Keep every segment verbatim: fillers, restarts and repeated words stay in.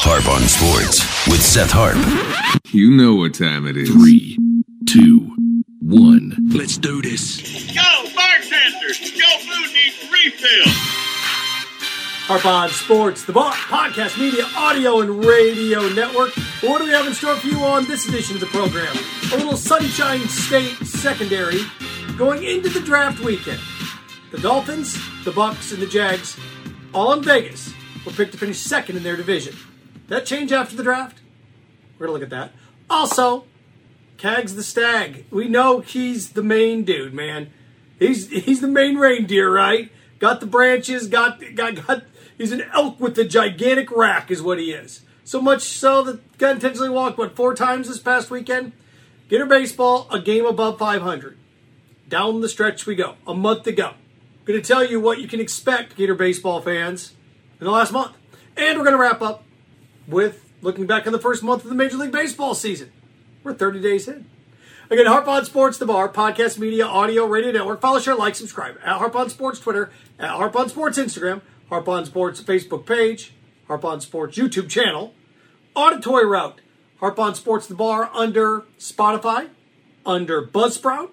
Harp on Sports with Seth Harp. You know what time it is. Three, two, one. Let's do this. Yo, bartender, your food needs refill. Harp on Sports, the Bar Podcast Media, Audio, and Radio Network. What do we have in store for you on this edition of the program? A little Sunshine State secondary going into the draft weekend. The Dolphins, the Bucks, and the Jags, all in Vegas, were picked to finish second in their division. That change after the draft? We're going to look at that. Also, Cags the Stag. We know he's the main dude, man. He's he's the main reindeer, right? Got the branches, got got got. He's an elk with the gigantic rack, is what he is. So much so that got intentionally walked what four times this past weekend. Gator baseball, a game above five hundred. Down the stretch we go. A month to go. Going to tell you what you can expect, Gator baseball fans, in the last month. And we're going to wrap up with looking back on the first month of the Major League Baseball season. We're thirty days in. Again, Harp on Sports, the Bar, Podcast Media, Audio, Radio Network. Follow, share, like, subscribe. At Harp on Sports Twitter, at Harp on Sports Instagram, Harp on Sports Facebook page, Harp on Sports YouTube channel. Auditory route, Harp on Sports, the Bar, under Spotify, under Buzzsprout,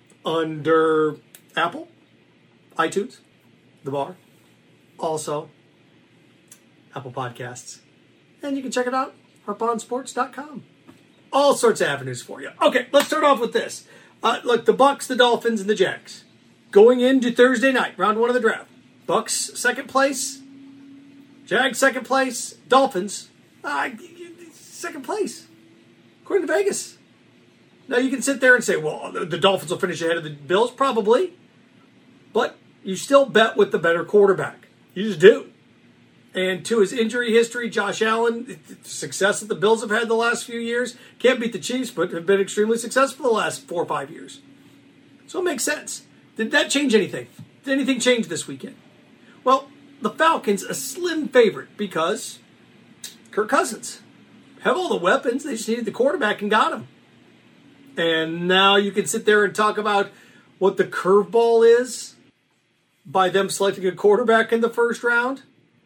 under Apple, iTunes, the Bar, also Apple Podcasts. And you can check it out, harp on sports dot com. All sorts of avenues for you. Okay, let's start off with this. Uh, look, the Bucks, the Dolphins, and the Jags. Going into Thursday night, round one of the draft. Bucks, second place. Jags, second place. Dolphins, uh, second place. According to Vegas. Now, you can sit there and say, well, the Dolphins will finish ahead of the Bills. Probably. But you still bet with the better quarterback. You just do. And to his injury history, Josh Allen, the success that the Bills have had the last few years, can't beat the Chiefs, but have been extremely successful the last four or five years. So it makes sense. Did that change anything? Did anything change this weekend? Well, the Falcons, a slim favorite because Kirk Cousins. Have all the weapons, they just needed the quarterback and got him. And now you can sit there and talk about what the curveball is by them selecting a quarterback in the first round.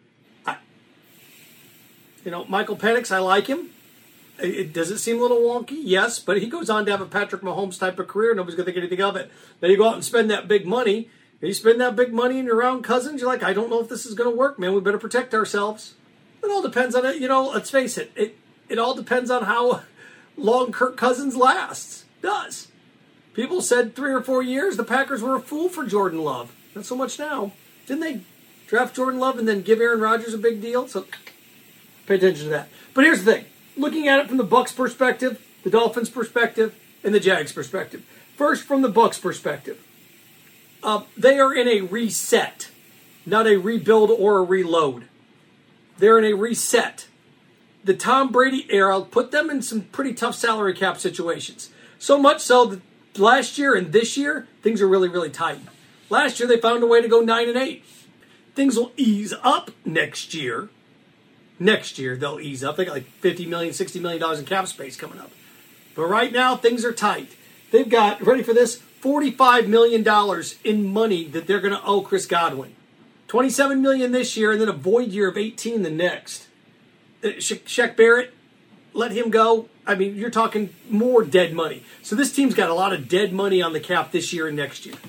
You know, Michael Penix, I like him. It, does it seem a little wonky? Yes, but he goes on to have a Patrick Mahomes type of career. Nobody's going to think anything of it. Then you go out and spend that big money. And you spend that big money and you're around Cousins. You're like, I don't know if this is going to work, man. We better protect ourselves. It all depends on it. You know, let's face it. It it all depends on how long Kirk Cousins lasts. It does. People said three or four years the Packers were a fool for Jordan Love. Not so much now. Didn't they draft Jordan Love and then give Aaron Rodgers a big deal? So pay attention to that. But here's the thing. Looking at it from the Bucks perspective, the Dolphins perspective, and the Jags perspective. First, from the Bucks perspective. Uh, they are in a reset, not a rebuild or a reload. They're in a reset. The Tom Brady era put them in some pretty tough salary cap situations. So much so that last year and this year, things are really, really tight. Last year, they found a way to go nine and eight. Things will ease up next year. Next year, they'll ease up. They got like fifty million dollars, sixty million dollars in cap space coming up. But right now, things are tight. They've got, ready for this, forty-five million dollars in money that they're going to owe Chris Godwin. twenty-seven million dollars this year, and then a void year of eighteen the next. Sha- Shaq Barrett, let him go. I mean, you're talking more dead money. So this team's got a lot of dead money on the cap this year and next year.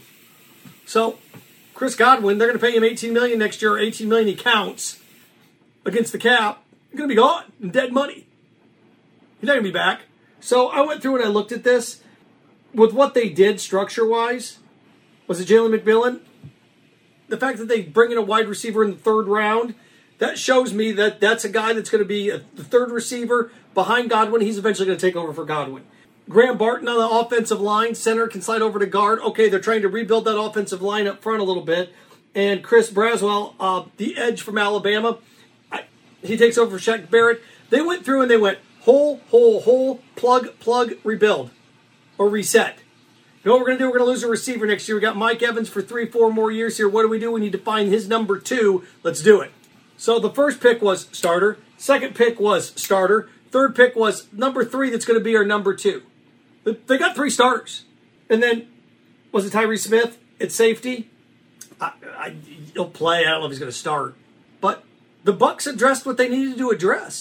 So Chris Godwin, they're going to pay him eighteen million dollars next year, or eighteen million dollars he counts against the cap. He's going to be gone in dead money. He's not going to be back. So I went through and I looked at this. With what they did structure-wise, was it Jalen McMillan? The fact that they bring in a wide receiver in the third round, that shows me that that's a guy that's going to be a, the third receiver behind Godwin. He's eventually going to take over for Godwin. Graham Barton on the offensive line. Center can slide over to guard. Okay, they're trying to rebuild that offensive line up front a little bit. And Chris Braswell, uh, the edge from Alabama, I, he takes over for Shaq Barrett. They went through and they went hole, hole, hole, plug, plug, rebuild. Or reset. You know what we're going to do? We're going to lose a receiver next year. We got Mike Evans for three, four more years here. What do we do? We need to find his number two. Let's do it. So the first pick was starter. Second pick was starter. Third pick was number three that's going to be our number two. They got three starters. And then, was it Tyree Smith at safety? I, I, he'll play. I don't know if he's going to start. But the Bucs addressed what they needed to address.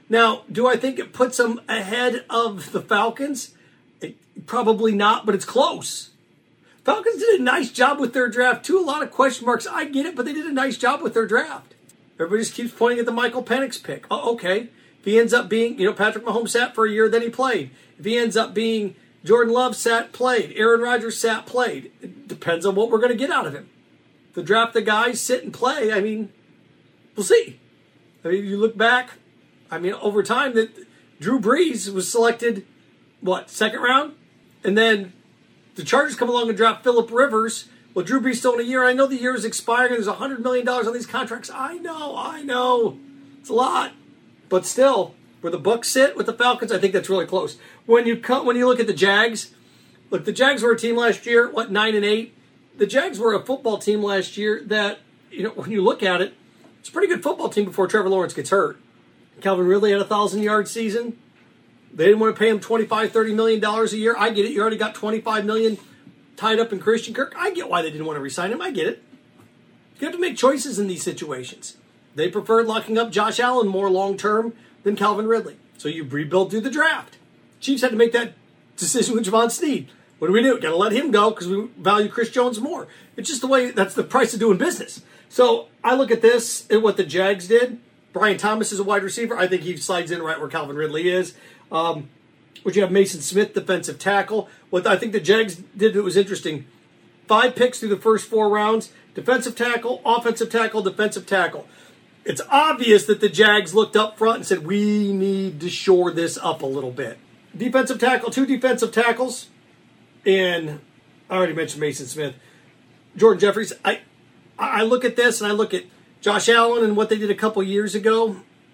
Now, do I think it puts them ahead of the Falcons? It, probably not, but it's close. Falcons did a nice job with their draft, too. A lot of question marks. I get it, but they did a nice job with their draft. Everybody just keeps pointing at the Michael Penix pick. Oh, okay. If he ends up being, you know, Patrick Mahomes sat for a year, then he played. If he ends up being Jordan Love sat, played. Aaron Rodgers sat, played. It depends on what we're going to get out of him. To draft the guys, sit and play, I mean, we'll see. I mean, you look back, I mean, over time, that Drew Brees was selected, what, second round? And then the Chargers come along and draft Phillip Rivers. Well, Drew Brees still in a year. I know the year is expiring and there's one hundred million dollars on these contracts. I know, I know. It's a lot. But still, where the Bucs sit with the Falcons, I think that's really close. When you come, when you look at the Jags, look, the Jags were a team last year, what, nine and eight? The Jags were a football team last year that, you know, when you look at it, it's a pretty good football team before Trevor Lawrence gets hurt. Calvin Ridley had a one thousand yard season. They didn't want to pay him twenty-five, thirty million dollars a year. I get it. You already got twenty-five million dollars tied up in Christian Kirk. I get why they didn't want to re-sign him. I get it. You have to make choices in these situations. They preferred locking up Josh Allen more long-term than Calvin Ridley. So you rebuild through the draft. Chiefs had to make that decision with Javon Sneed. What do we do? Got to let him go because we value Chris Jones more. It's just the way, that's the price of doing business. So I look at this and what the Jags did. Brian Thomas is a wide receiver. I think he slides in right where Calvin Ridley is. Um, Would you have Mason Smith, defensive tackle? What I think the Jags did that was interesting, five picks through the first four rounds, defensive tackle, offensive tackle, defensive tackle. It's obvious that the Jags looked up front and said, we need to shore this up a little bit. Defensive tackle, two defensive tackles, and I already mentioned Mason Smith. Jordan Jeffries, I, I look at this and I look at Josh Allen and what they did a couple years ago.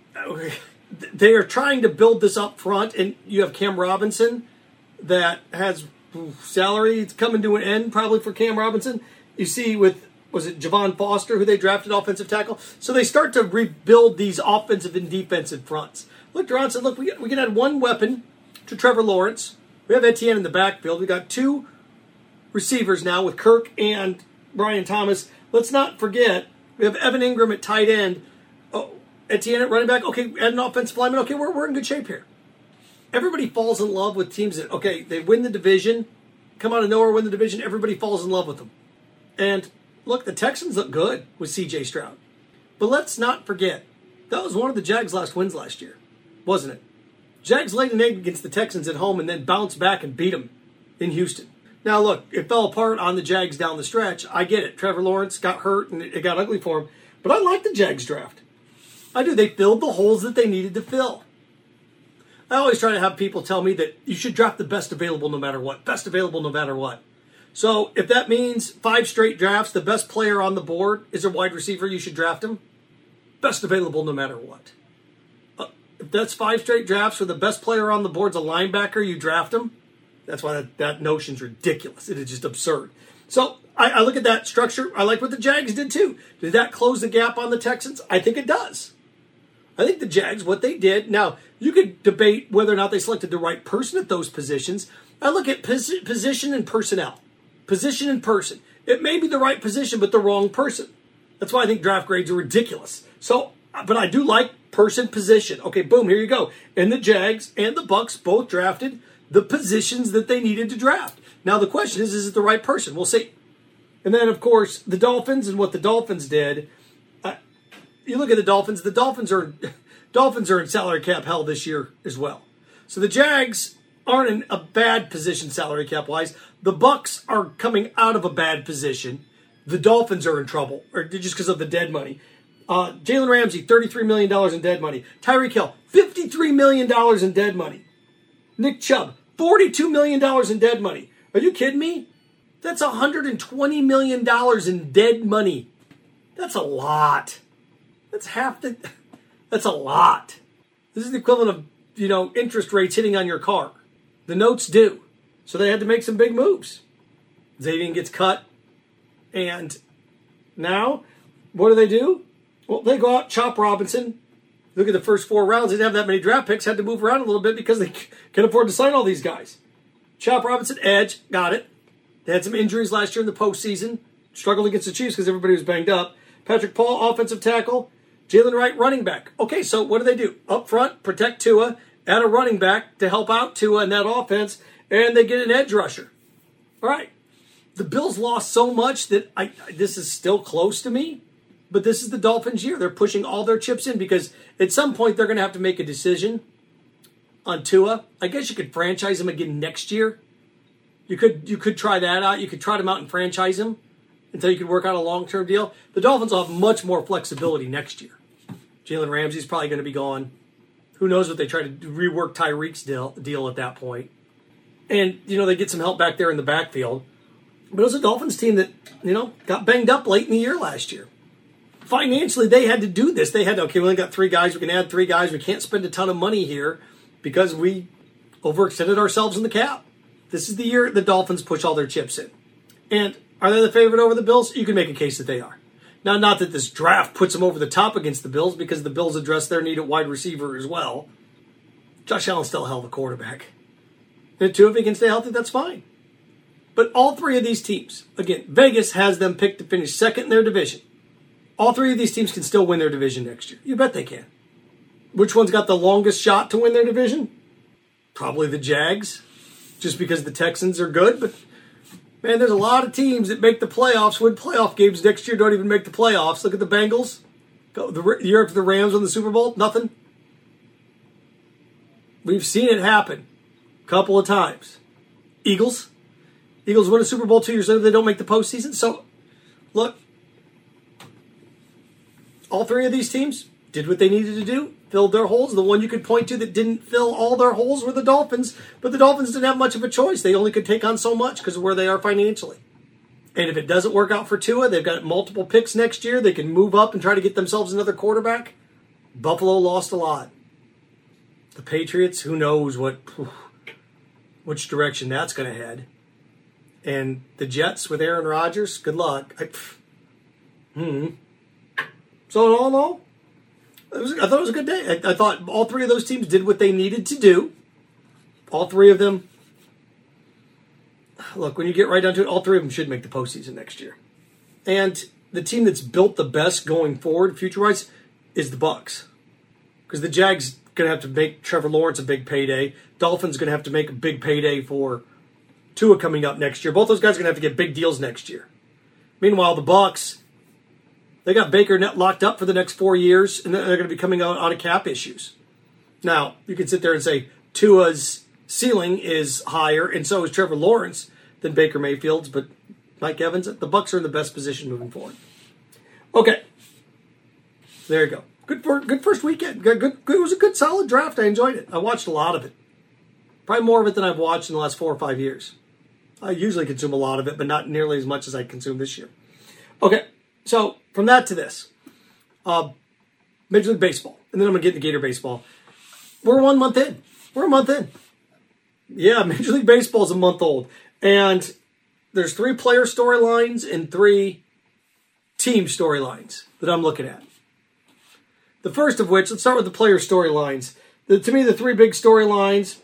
They are trying to build this up front, and you have Cam Robinson that has salary. It's coming to an end probably for Cam Robinson. You see with, was it Javon Foster, who they drafted offensive tackle? So they start to rebuild these offensive and defensive fronts. Looked around and said, look, we, we can add one weapon to Trevor Lawrence. We have Etienne in the backfield. We got two receivers now with Kirk and Brian Thomas. Let's not forget, we have Evan Ingram at tight end. Oh, Etienne at running back. Okay, add an offensive lineman. Okay, we're, we're in good shape here. Everybody falls in love with teams that, okay, they win the division, come out of nowhere, win the division, everybody falls in love with them. And look, the Texans look good with C J Stroud. But let's not forget, that was one of the Jags' last wins last year, wasn't it? Jags laid an egg against the Texans at home and then bounced back and beat them in Houston. Now, look, it fell apart on the Jags down the stretch. I get it. Trevor Lawrence got hurt and it got ugly for him. But I like the Jags draft. I do. They filled the holes that they needed to fill. I always try to have people tell me that you should draft the best available no matter what. Best available no matter what. So if that means five straight drafts, the best player on the board is a wide receiver, you should draft him. Best available no matter what. Uh, if that's five straight drafts where the best player on the board's a linebacker, you draft him. That's why that, that notion's ridiculous. It is just absurd. So I, I look at that structure. I like what the Jags did too. Did that close the gap on the Texans? I think it does. I think the Jags, what they did, now you could debate whether or not they selected the right person at those positions. I look at pos- position and personnel. Position and person. It may be the right position, but the wrong person. That's why I think draft grades are ridiculous. So, but I do like person, position. Okay, boom, here you go. And the Jags and the Bucs both drafted the positions that they needed to draft. Now the question is, is it the right person? We'll see. And then, of course, the Dolphins and what the Dolphins did. Uh, you look at the Dolphins. The Dolphins are Dolphins are in salary cap hell this year as well. So the Jags aren't in a bad position salary cap wise. The Bucs are coming out of a bad position. The Dolphins are in trouble, or just because of the dead money. Uh, Jalen Ramsey, thirty-three million dollars in dead money. Tyreek Hill, fifty-three million dollars in dead money. Nick Chubb, forty-two million dollars in dead money. Are you kidding me? That's one hundred twenty million dollars in dead money. That's a lot. That's half the... That's a lot. This is the equivalent of, you know, interest rates hitting on your car. The notes do. So they had to make some big moves. Xavier gets cut. And now, what do they do? Well, they go out, chop Robinson. Look at the first four rounds. They didn't have that many draft picks. Had to move around a little bit because they can afford to sign all these guys. Chop Robinson, edge, got it. They had some injuries last year in the postseason. Struggled against the Chiefs because everybody was banged up. Patrick Paul, offensive tackle. Jalen Wright, running back. Okay, so what do they do? Up front, protect Tua, add a running back to help out Tua in that offense, and they get an edge rusher. All right. The Bills lost so much that I this is still close to me, but this is the Dolphins' year. They're pushing all their chips in because at some point they're going to have to make a decision on Tua. I guess you could franchise him again next year. You could you could try that out. You could trot him out and franchise him until you could work out a long-term deal. The Dolphins will have much more flexibility next year. Jalen Ramsey's probably going to be gone. Who knows what they try to rework Tyreek's deal, deal at that point. And, you know, they get some help back there in the backfield. But it was a Dolphins team that, you know, got banged up late in the year last year. Financially, they had to do this. They had to, okay, we only got three guys. We can add three guys. We can't spend a ton of money here because we overextended ourselves in the cap. This is the year the Dolphins push all their chips in. And are they the favorite over the Bills? You can make a case that they are. Now, not that this draft puts them over the top against the Bills because the Bills address their need at wide receiver as well. Josh Allen's still a hell of a quarterback. And two, if he can stay healthy, that's fine. But all three of these teams, again, Vegas has them picked to finish second in their division. All three of these teams can still win their division next year. You bet they can. Which one's got the longest shot to win their division? Probably the Jags, just because the Texans are good. But, man, there's a lot of teams that make the playoffs, win playoff games next year, don't even make the playoffs. Look at the Bengals. Go the year after the Rams won the Super Bowl, nothing. We've seen it happen a couple of times. Eagles. Eagles win a Super Bowl two years later, they don't make the postseason. So, look, all three of these teams did what they needed to do, filled their holes. The one you could point to that didn't fill all their holes were the Dolphins, but the Dolphins didn't have much of a choice. They only could take on so much because of where they are financially. And if it doesn't work out for Tua, they've got multiple picks next year. They can move up and try to get themselves another quarterback. Buffalo lost a lot. The Patriots, who knows what, which direction that's going to head. And the Jets with Aaron Rodgers, good luck. I, hmm. So in all in all, it was, I thought it was a good day. I, I thought all three of those teams did what they needed to do. All three of them, look, when you get right down to it, all three of them should make the postseason next year. And the team that's built the best going forward, future-wise, is the Bucs. Because the Jags going to have to make Trevor Lawrence a big payday. Dolphins going to have to make a big payday for Tua coming up next year. Both those guys are going to have to get big deals next year. Meanwhile, the Bucs, they got Baker net locked up for the next four years, and they're going to be coming out on cap issues. Now, you can sit there and say Tua's ceiling is higher, and so is Trevor Lawrence than Baker Mayfield's, but Mike Evans, the Bucs are in the best position moving forward. Okay, there you go. Good for, good first weekend. Good, good, it was a good, solid draft. I enjoyed it. I watched a lot of it. Probably more of it than I've watched in the last four or five years. I usually consume a lot of it, but not nearly as much as I consumed this year. Okay, so from that to this. Uh, Major League Baseball. And then I'm going to get into Gator Baseball. We're one month in. We're a month in. Yeah, Major League Baseball is a month old. And there's three player storylines and three team storylines that I'm looking at. The first of which, let's start with the player storylines. The, to me, the three big storylines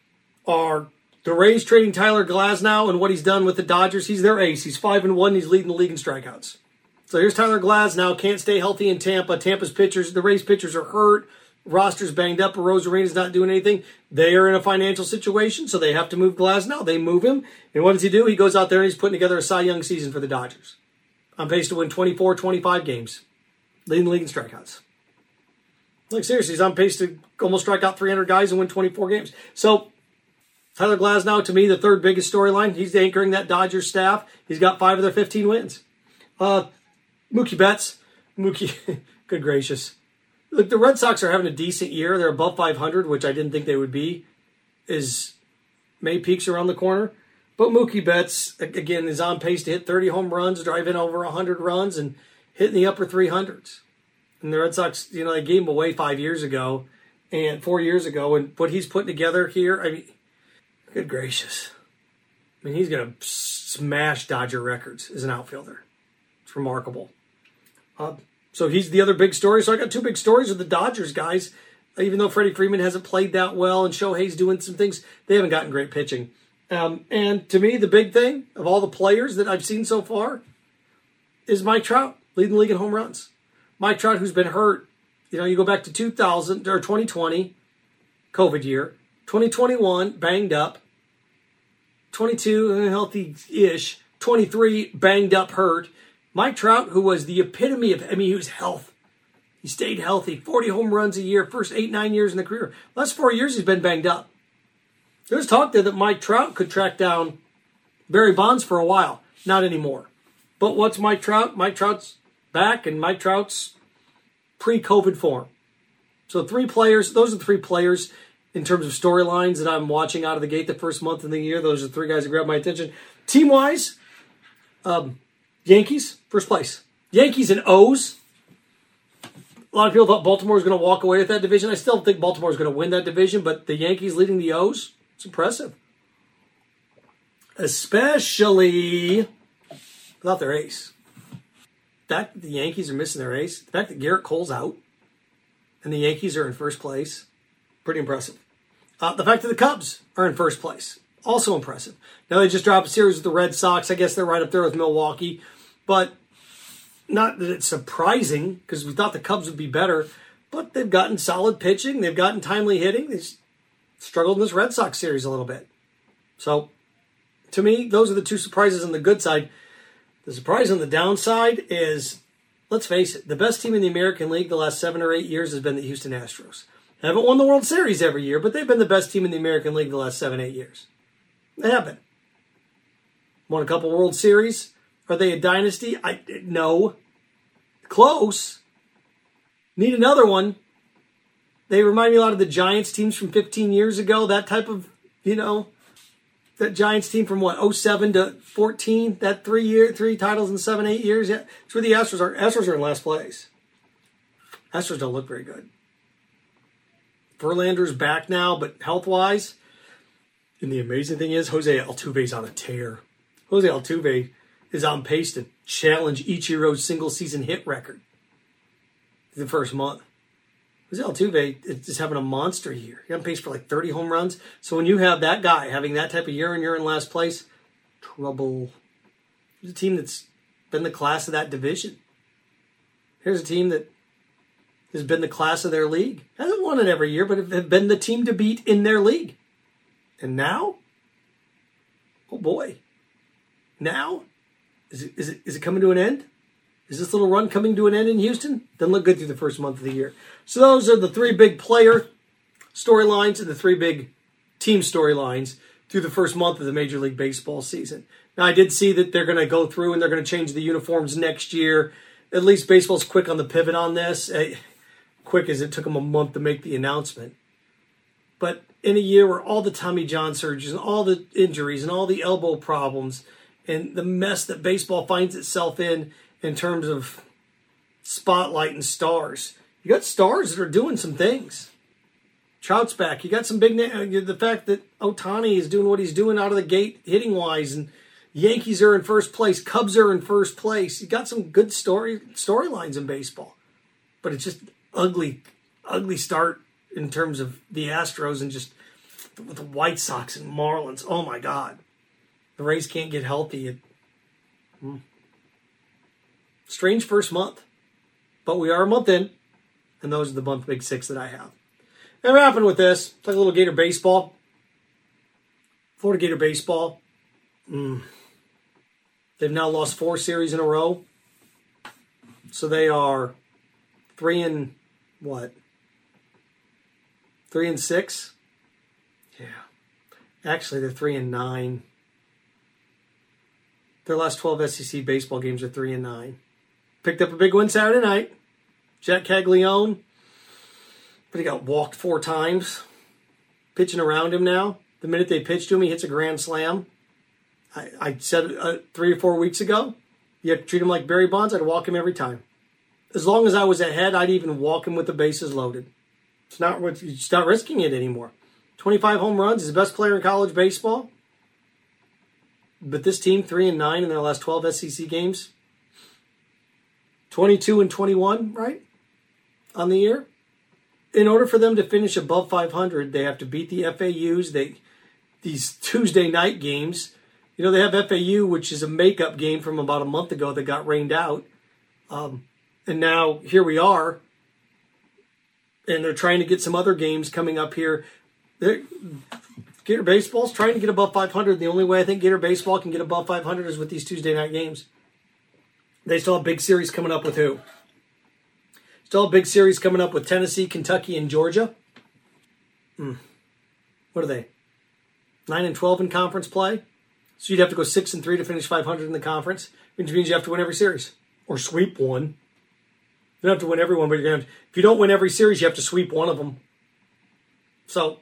are the Rays trading Tyler Glasnow and what he's done with the Dodgers. He's their ace. He's five and one. He's leading the league in strikeouts. So here's Tyler Glasnow. Can't stay healthy in Tampa. Tampa's pitchers, the Rays pitchers are hurt. Roster's banged up. Rosarena's not doing anything. They are in a financial situation, so they have to move Glasnow. They move him. And what does he do? He goes out there and he's putting together a Cy Young season for the Dodgers. On pace to win twenty-four, twenty-five games. Leading the league in strikeouts. Like, seriously, he's on pace to almost strike out three hundred guys and win twenty-four games. So, Tyler Glasnow, to me, the third biggest storyline. He's anchoring that Dodgers staff. He's got five of their fifteen wins. Uh, Mookie Betts. Mookie, good gracious. Look, the Red Sox are having a decent year. They're above five hundred, which I didn't think they would be, as May peaks around the corner. But Mookie Betts, again, is on pace to hit thirty home runs, drive in over one hundred runs, and hit in the upper three hundreds. And the Red Sox, you know, they gave him away five years ago, and four years ago, and what he's putting together here, I mean, good gracious. I mean, he's going to smash Dodger records as an outfielder. It's remarkable. Uh, so he's the other big story. So I got two big stories with the Dodgers guys. Even though Freddie Freeman hasn't played that well and Shohei's doing some things, they haven't gotten great pitching. Um, and to me, the big thing of all the players that I've seen so far is Mike Trout leading the league in home runs. Mike Trout, who's been hurt You know, you go back to two thousand or twenty twenty, COVID year, twenty twenty-one, banged up, twenty-two, healthy-ish, twenty-three, banged up, hurt. Mike Trout, who was the epitome of, I mean, he was health. He stayed healthy, forty home runs a year, first eight, nine years in the career. Last four years, he's been banged up. There's talk there that Mike Trout could track down Barry Bonds for a while. Not anymore. But what's Mike Trout? Mike Trout's back, and Mike Trout's pre-COVID form. So three players, those are three players in terms of storylines that I'm watching out of the gate the first month of the year. Those are three guys that grab my attention. Team-wise, um, Yankees, first place. Yankees and O's. A lot of people thought Baltimore was going to walk away with that division. I still think Baltimore is going to win that division, but the Yankees leading the O's, it's impressive. Especially without their ace. The fact that the Yankees are missing their ace, the fact that Garrett Cole's out, and the Yankees are in first place, pretty impressive. Uh, the fact that the Cubs are in first place, also impressive. Now they just dropped a series with the Red Sox. I guess they're right up there with Milwaukee, but not that it's surprising because we thought the Cubs would be better, but they've gotten solid pitching. They've gotten timely hitting. They struggled in this Red Sox series a little bit. So, to me, those are the two surprises on the good side. The surprise on the downside is, let's face it, the best team in the American League the last seven or eight years has been the Houston Astros. They haven't won the World Series every year, but they've been the best team in the American League the last seven, eight years. They have been. Won a couple World Series. Are they a dynasty? I no. Close. Need another one. They remind me a lot of the Giants teams from fifteen years ago. That type of, you know, that Giants team from what, oh seven to fourteen? That three year, three titles in seven, eight years? Yeah, it's where the Astros are. Astros are in last place. Astros don't look very good. Verlander's back now, but health-wise, and the amazing thing is Jose Altuve's on a tear. Jose Altuve is on pace to challenge Ichiro's single-season hit record the first month. Jose Altuve is having a monster year. He's on pace for like thirty home runs. So when you have that guy having that type of year and you're in last place, trouble. Here's a team that's been the class of that division. Here's a team that has been the class of their league. Hasn't won it every year, but have been the team to beat in their league. And now? Oh boy. Now? Is it, is it, is it coming to an end? Is this little run coming to an end in Houston? Doesn't look good through the first month of the year. So those are the three big player storylines and the three big team storylines through the first month of the Major League Baseball season. Now, I did see that they're going to go through and they're going to change the uniforms next year. At least baseball's quick on the pivot on this. Quick as it took them a month to make the announcement. But in a year where all the Tommy John surgeries and all the injuries and all the elbow problems and the mess that baseball finds itself in in terms of spotlight and stars, you got stars that are doing some things. Trout's back. You got some big names. The fact that Ohtani is doing what he's doing out of the gate hitting-wise, and Yankees are in first place, Cubs are in first place. You got some good story storylines in baseball. But it's just ugly, ugly start in terms of the Astros and just with the White Sox and Marlins. Oh, my God. The Rays can't get healthy. It, hmm. Strange first month. But we are a month in, and those are the month big six that I have. And wrapping with this, it's like a little Gator baseball. Florida Gator baseball. Mm. They've now lost four series in a row. So they are three and what? Three and six? Yeah. Actually, they're three and nine. Their last twelve S E C baseball games are three and nine. Picked up a big win Saturday night. Jack Caglione. But he got walked four times. Pitching around him now. The minute they pitch to him, he hits a grand slam. I, I said uh, three or four weeks ago, you have to treat him like Barry Bonds. I'd walk him every time. As long as I was ahead, I'd even walk him with the bases loaded. It's not, it's not risking it anymore. twenty-five home runs. He's the best player in college baseball. But this team, three and nine in their last twelve S E C games. twenty-two and twenty-one, right? On the year. In order for them to finish above five hundred, they have to beat the F A Us. They, these Tuesday night games. You know, they have F A U, which is a makeup game from about a month ago that got rained out. Um, and now here we are. and they're trying to get some other games coming up here. They're, Gator Baseball's trying to get above five hundred. The only way I think Gator Baseball can get above five hundred is with these Tuesday night games. They still have big series coming up with who? Still a big series coming up with Tennessee, Kentucky, and Georgia. Hmm. What are they? nine and twelve in conference play? So you'd have to go six and three to finish five hundred in the conference, which means you have to win every series. Or sweep one. You don't have to win every one, but you're going to have to, if you don't win every series, you have to sweep one of them. So,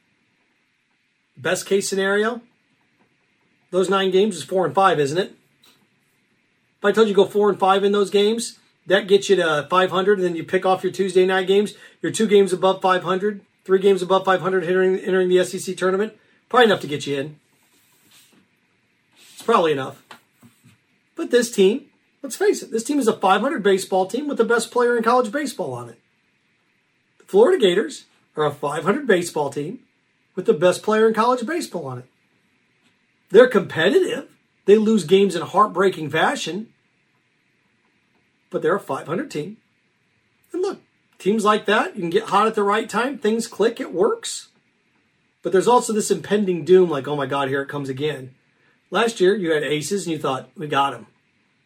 best case scenario, those nine games is four and five, isn't it? If I told you go four and five in those games, that gets you to five hundred, and then you pick off your Tuesday night games. Your two games above five hundred, three games above five hundred entering, entering the S E C tournament. Probably enough to get you in. It's probably enough. But this team, let's face it, this team is a five hundred baseball team with the best player in college baseball on it. The Florida Gators are a five hundred baseball team with the best player in college baseball on it. They're competitive. They lose games in heartbreaking fashion. But they're a five hundred team. And look, teams like that, you can get hot at the right time. Things click. It works. But there's also this impending doom like, oh my God, here it comes again. Last year, you had aces and you thought, we got him.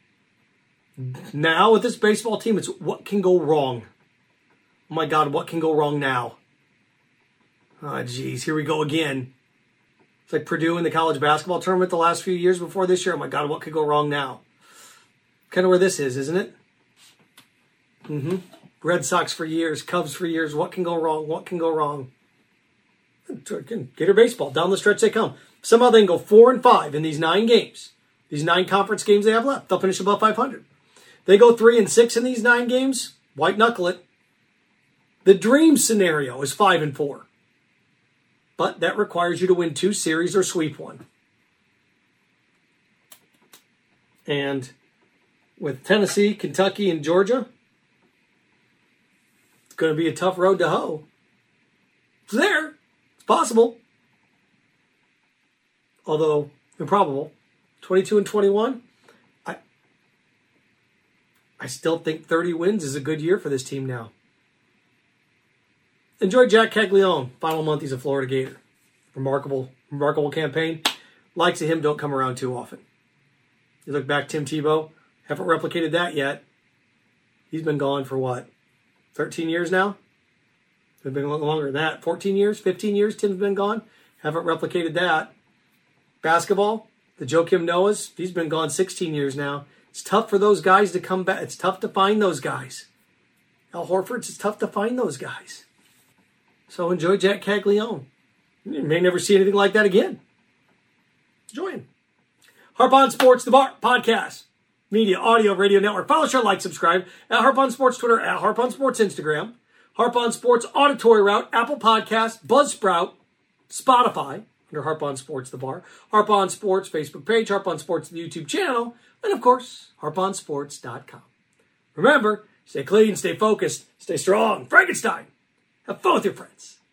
Now with this baseball team, it's what can go wrong? Oh my God, what can go wrong now? Oh, geez, here we go again. It's like Purdue in the college basketball tournament the last few years before this year. Oh my God, what could go wrong now? Kind of where this is, isn't it? Mm-hmm. Red Sox for years, Cubs for years. What can go wrong? What can go wrong? Gator Baseball, down the stretch they come. Somehow they can go four and five in these nine games. These nine conference games they have left. They'll finish above five hundred. They go three and six in these nine games. White knuckle it. The dream scenario is five and four. But that requires you to win two series or sweep one. And with Tennessee, Kentucky, and Georgia, it's going to be a tough road to hoe. It's there. It's possible. Although improbable. twenty-two and twenty-one. I I still think thirty wins is a good year for this team now. Enjoy Jack Caglione. Final month, he's a Florida Gator. Remarkable, remarkable campaign. Likes of him don't come around too often. You look back, Tim Tebow, haven't replicated that yet. He's been gone for what? thirteen years now? It's been a little longer than that. fourteen years, fifteen years Tim's been gone. Haven't replicated that. Basketball, the Joakim Noahs, he's been gone sixteen years now. It's tough for those guys to come back. It's tough to find those guys. Al Horford's, it's tough to find those guys. So enjoy Jack Caglione. You may never see anything like that again. Enjoy him. Harp on Sports, the Bar Podcast, Media, Audio, Radio Network. Follow, share, like, subscribe at Harp on Sports Twitter, at Harp on Sports Instagram, Harp on Sports Auditory Route, Apple Podcasts, Buzzsprout, Spotify, under Harp on Sports, the Bar, Harp on Sports Facebook page, Harp on Sports, the YouTube channel, and of course, harp on sports dot com. Remember, stay clean, stay focused, stay strong. Frankenstein, have fun with your friends.